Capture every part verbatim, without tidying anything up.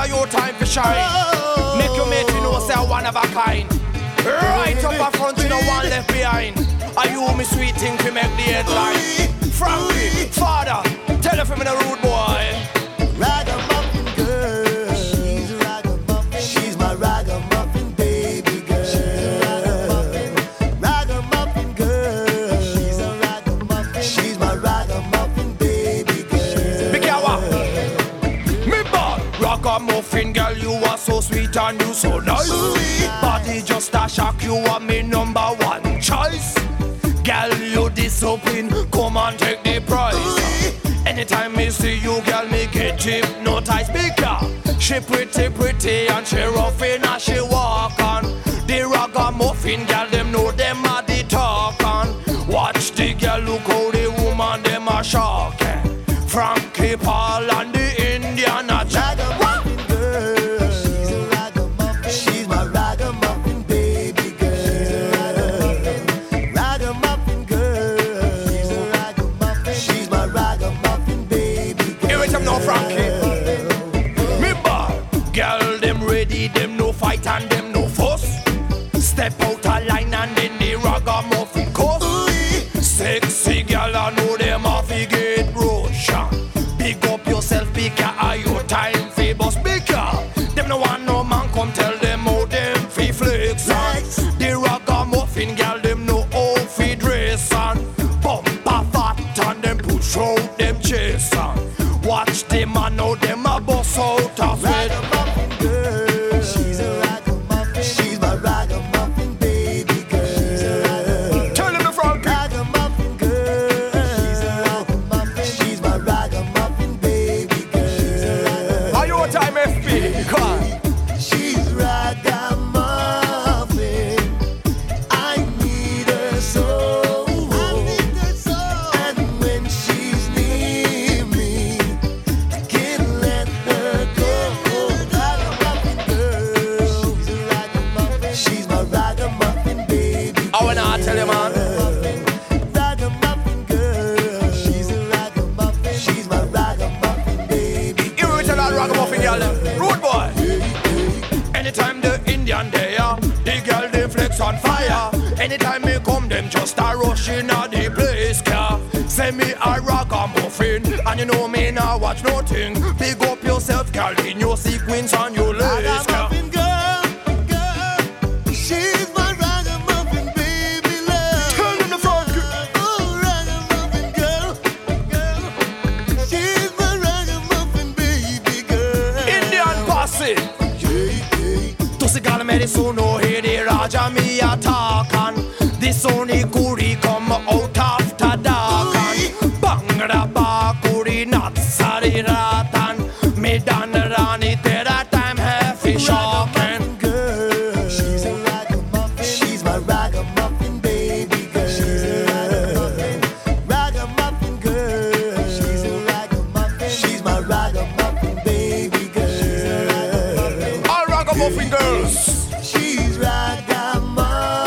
are your time for shine. Oh. Make your mate you know say one of a kind. Right up in front, you know one left behind. Are you me sweet thing to make the headline? Frankie, father, tell her from the rude boy. Ragamuffin girl, she's a ragamuffin. She's my ragamuffin baby girl. She's a ragamuffin, ragamuffin girl. She's a ragamuffin. She's my ragamuffin baby girl. Big yawa, me bad ragamuffin girl, you are so sweet and you so nice. Sweet. Body just a shock, you are me number one choice. Girl, you discipline, come and take the prize. Anytime me see you, girl, me get hypnotized. Because she pretty, pretty, and she rough in as she walk on. The ragamuffin girl, them know them are the talk on. Watch the girl, look how the woman, them are shocking. Frankie Paul and the Indian are ragamuffin girl. She's a ragamuffin. She's my ragamuffin baby girl. Ragamuffin girl. She's a ragamuffin. She's my ragamuffin baby girl. Here it come now, Frankie. Me ball, girl, them ready, them no fight and them no fuss. Step out a line and then the ragamuffin cuss. Sexy girl, I know them off he get rush. Big up yourself, because are your time fi bust because them no want no man come tell them how them fi flex on. The ragamuffin girl, them no how fi dress on. Bumper fat and them push out them chest on. Watch them man now them a bust out of it. Ragamuffin girl. She's a ragamuffin. She's my ragamuffin baby girl. Tell them the Frankie. Ragamuffin girl. She's a ragamuffin. She's my ragamuffin baby girl. Are your time F P? Come on. She's ragamuffin. I need her so. I need her so. And when she's near me, I can't let her go. Ragamuffin girl. She's a ragamuffin. She's my ragamuffin baby. I wanna tell you, man. Ragamuffin girl. She's a ragamuffin. She's my ragamuffin baby. You will tell that ragamuffin girl, them. Rude boy. Anytime the Indian they are, the girl they flex on fire. Anytime me come, them just a rush in a the place car. Say me a ragamuffin, and you know me now watch nothing. Big up yourself, girl, in your sequins and your lace car. Ragamuffin girl, girl. She's my ragamuffin baby love. Tell them the Frankie. Oh, ragamuffin girl, girl. She's my ragamuffin baby girl. Indian posse. To see girl me the soon no hear the Raja me a talk and the Sony Kuri come out after dark and Bangra Bakuri not sorry ratan me dan rani tera time heavy shocking. Girl, she's a ragamuffin. She's my ragamuffin baby girl. She's a ragamuffin. Ragamuffin girl. She's a ragamuffin. She's my ragamuffin baby girl. All ragamuffin girls. She's ragamuffin.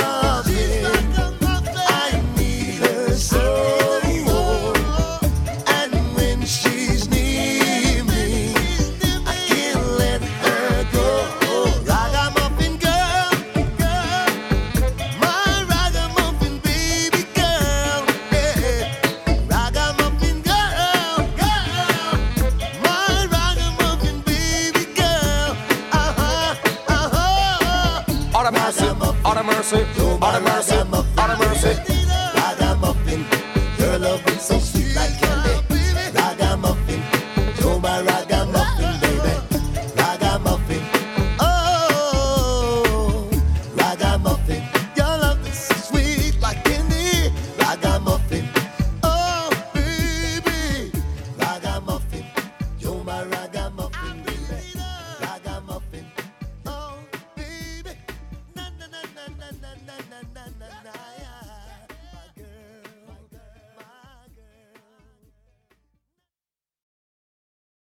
I need her so. And when she's near me, I can't let her go. Ragamuffin girl, girl, my ragamuffin baby girl. Yeah. Ragamuffin girl, girl, my ragamuffin baby girl. Uh-huh, uh-huh. All the mercy, all the mercy, all the mercy, all the mercy.